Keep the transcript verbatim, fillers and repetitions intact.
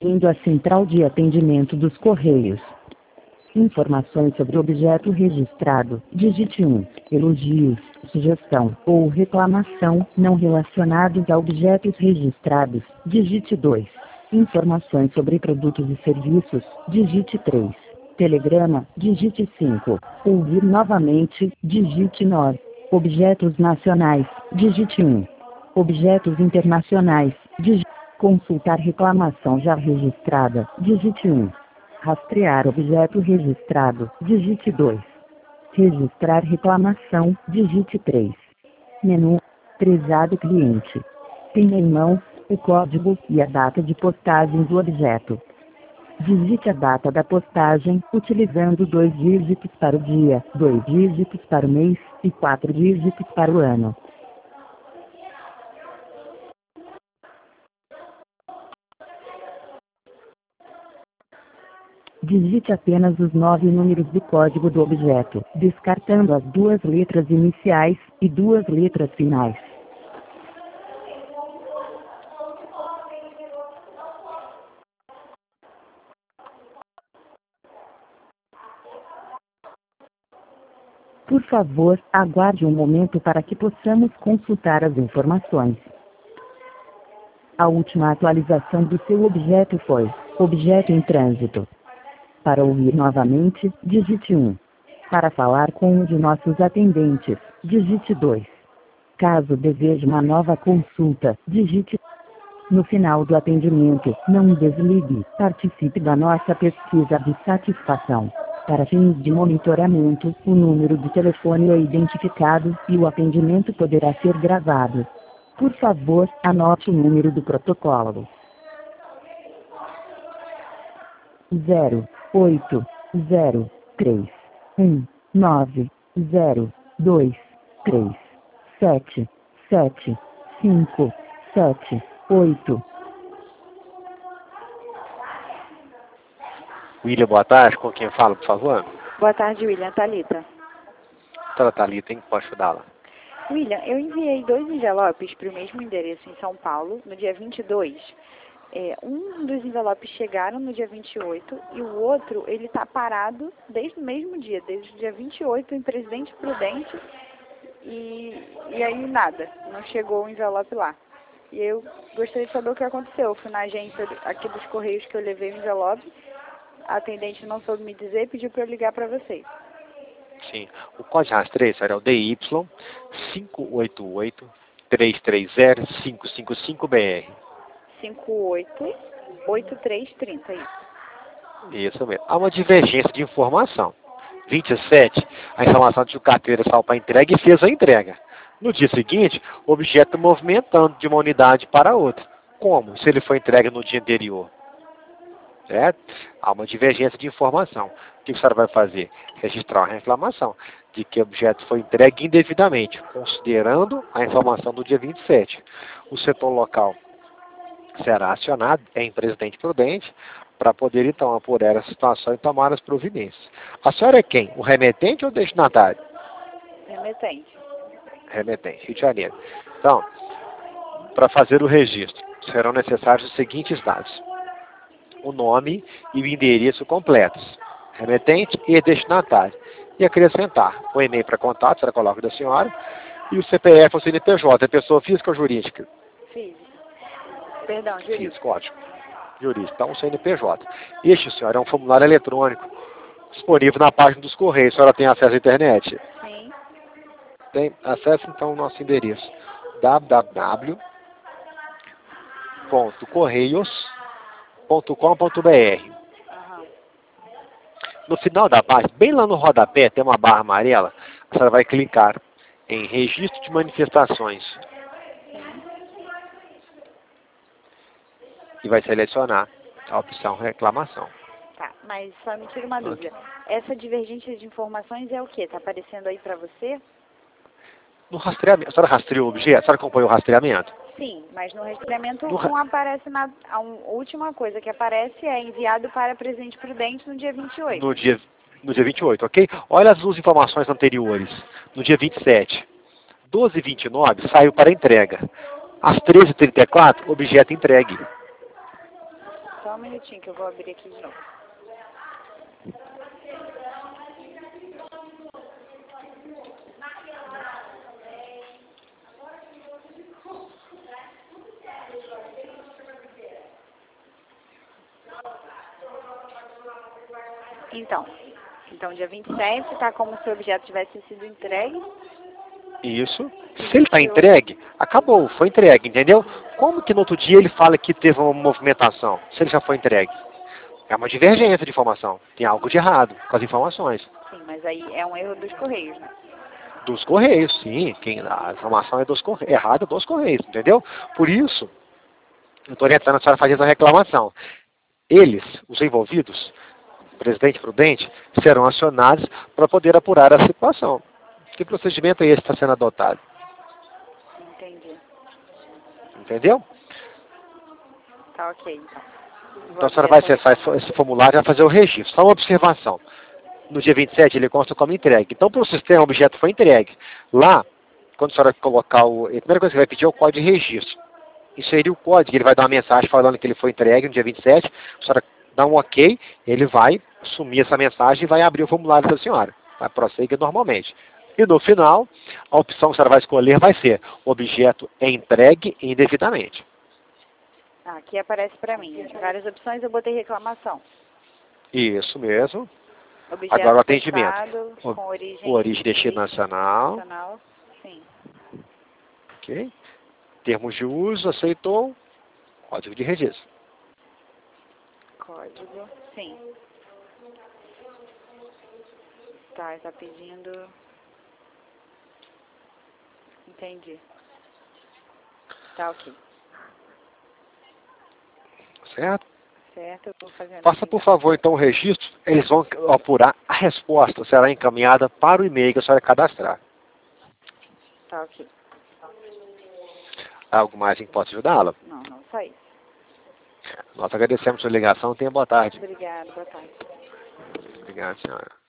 Indo à central de atendimento dos Correios. Informações sobre o objeto registrado. Digite um. Elogios, sugestão ou reclamação não relacionados a objetos registrados. Digite dois. Informações sobre produtos e serviços. Digite três. Telegrama. Digite cinco. Ouvir novamente. Digite nove. Objetos nacionais. Digite um. Objetos internacionais. Digite. Consultar reclamação já registrada. Digite um. Rastrear objeto registrado. Digite dois. Registrar reclamação. Digite três. Menu. Prezado cliente. Tenha em mãos o código e a data de postagem do objeto. Digite a data da postagem, utilizando dois dígitos para o dia, dois dígitos para o mês e quatro dígitos para o ano. Digite apenas os nove números do código do objeto, descartando as duas letras iniciais e duas letras finais. Por favor, aguarde um momento para que possamos consultar as informações. A última atualização do seu objeto foi objeto em trânsito. Para ouvir novamente, digite um. Para falar com um de nossos atendentes, digite dois. Caso deseje uma nova consulta, digite. No final do atendimento, não desligue. Participe da nossa pesquisa de satisfação. Para fins de monitoramento, o número de telefone é identificado e o atendimento poderá ser gravado. Por favor, anote o número do protocolo. zero oito zero três um nove zero dois três sete sete cinco sete oito. William, boa tarde. Com quem fala, por favor? Boa tarde, William. Thalita. Doutora Thalita, em que pode ajudá-la? William, eu enviei dois envelopes para o mesmo endereço em São Paulo, no dia vinte e dois. É, um dos envelopes chegaram no dia vinte e oito e o outro, ele está parado desde o mesmo dia, desde o dia vinte e oito em Presidente Prudente e, e aí nada, não chegou o envelope lá. E eu gostaria de saber o que aconteceu. Eu fui na agência aqui dos Correios que eu levei o envelope, a atendente não soube me dizer e pediu para eu ligar para vocês. Sim. O código de rastreio era o D Y cinco oito oito três três zero cinco cinco cinco B R. cinco oito oito três três zero, isso. Isso mesmo. Há uma divergência de informação. vinte e sete, a informação de que o carteira saiu para entrega e fez a entrega. No dia seguinte, o objeto movimentando de uma unidade para outra. Como? Se ele foi entregue no dia anterior. Certo? Há uma divergência de informação. O que a senhora vai fazer? Registrar uma reclamação de que o objeto foi entregue indevidamente, considerando a informação do dia vinte e sete. O setor local será acionado em Presidente Prudente para poder, então, apurar a situação e tomar as providências. A senhora é quem? O remetente ou o destinatário? Remetente. Remetente, Rio de Janeiro. Então, para fazer o registro, serão necessários os seguintes dados. O nome e o endereço completos. Remetente e destinatário. E acrescentar o e-mail para contato, será coloca da senhora, e o C P F ou C N P J, é pessoa física ou jurídica? Física. Perdão, jurídica. Físico, ótimo. Jurídico, então o C N P J. Este, senhora, é um formulário eletrônico disponível na página dos Correios. A senhora tem acesso à internet? Sim. Tem acesso, então, ao nosso endereço. w w w ponto correios ponto com ponto b r. Uhum. No final da página, bem lá no rodapé, tem uma barra amarela. A senhora vai clicar em registro de manifestações. E vai selecionar a opção reclamação. Tá, mas só me tira uma dúvida. Essa divergência de informações é o quê? Tá aparecendo aí para você? No rastreamento, a senhora rastreou o objeto? A senhora acompanhou o rastreamento? Sim, mas no rastreamento No não aparece nada. A un- última coisa que aparece é enviado para Presidente Prudente no dia vinte e oito. No dia, no dia vinte e oito, ok? Olha as duas informações anteriores. No dia vinte e sete, doze e vinte e nove saiu para entrega. Às treze e trinta e quatro, objeto entregue. Só Só um minutinho que eu vou abrir aqui de novo. Então, então dia vinte e sete está como se o objeto tivesse sido entregue. Isso. Se ele está entregue, acabou, foi entregue, entendeu? Como que no outro dia ele fala que teve uma movimentação, se ele já foi entregue? É uma divergência de informação. Tem algo de errado com as informações. Sim, mas aí é um erro dos Correios, né? Dos Correios, sim. Quem, a informação é dos Correios, errada dos Correios, entendeu? Por isso, eu estou orientando a senhora a fazer essa reclamação. Eles, os envolvidos, Presidente Prudente, serão acionados para poder apurar a situação. Que procedimento é esse que está sendo adotado? Entendi. Entendeu? Tá ok, então. Então a senhora vai acessar esse formulário e vai fazer o registro. Só uma observação. No dia vinte e sete ele consta como entregue. Então para o sistema o objeto foi entregue. Lá, quando a senhora colocar o... A primeira coisa que vai pedir é o código de registro. Inserir o código, ele vai dar uma mensagem falando que ele foi entregue no dia vinte e sete. A senhora dá um ok, ele vai sumir essa mensagem e vai abrir o formulário da senhora. Vai prosseguir normalmente. E no final, a opção que a senhora vai escolher vai ser objeto entregue indevidamente. Ah, aqui aparece para mim. Várias opções, eu botei reclamação. Isso mesmo. Objeto Agora o atendimento. fechado, O, com origem, o origem destino nacional. nacional. Sim. Ok. Termos de uso, aceitou. Código de registro. Código, sim. Tá, está pedindo... Entendi. Tá ok. Certo? Certo, eu vou fazendo. Faça, por favor, então o registro. Eles vão apurar a resposta. Será encaminhada para o e-mail que a senhora cadastrar. Tá ok. Algo mais em que possa ajudá-la? Não, não, só isso. Nós agradecemos a sua ligação. Tenha boa tarde. Obrigada, boa tarde. Obrigado, senhora.